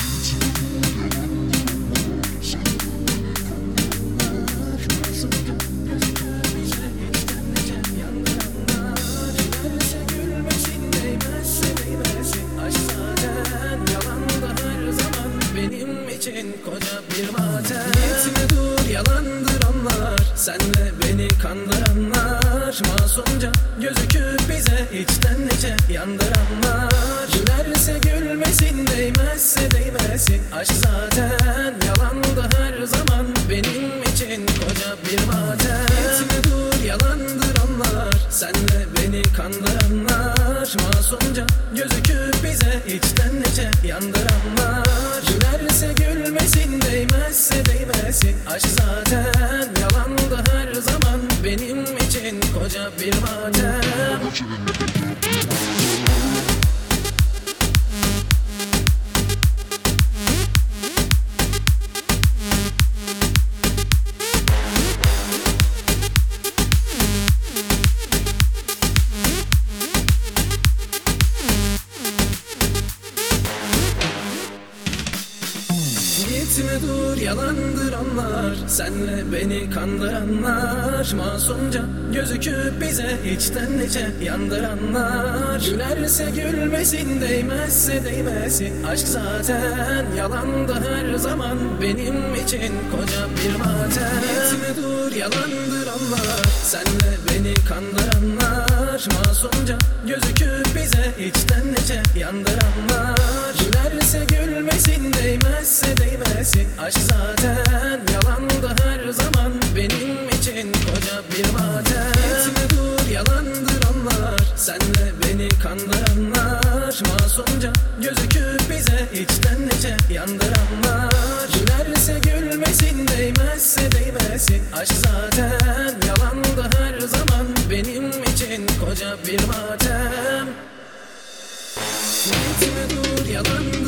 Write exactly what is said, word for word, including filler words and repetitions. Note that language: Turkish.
Koca bir matem. Gitme dur, yalandır onlar, senle beni kandıranlar. Masumca gözüküp bize içten içe yandıranlar. Gülerse gülmesin, değmezse değmesin, aşk zaten yalandı her zaman benim için koca bir matem. Gitme dur, yalandır onlar, senle beni kandıranlar. Masumca gözüküp bize içten içe yandıranlar. Gülerse gülmesin, değmezse değmesin, aşk zaten yalandı her zaman benim için koca bir matem. Gitme dur, yalandır onlar, senle beni kandıranlar. Masumca gözüküp bize içten içe yandıranlar. Gülerse gülmesin, değmezse değmesin, aşk zaten yalandı her zaman benim için koca bir matem. Gitme dur, yalandır onlar, senle beni kandıranlar. Masumca gözüküp bize içten içe yandıranlar. Gülerse gülmesin, değmezse değmesin, aşk zaten yalandı her zaman benim için koca bir matem. Gitme dur, yalandır onlar, senle beni kandıranlar. Masumca gözüküp bize içten içe yandıranlar. Gülerse gülmesin, değmezse değmesin, aşk zaten yalandı her zaman benim için koca bir matem. Gitme dur, yalan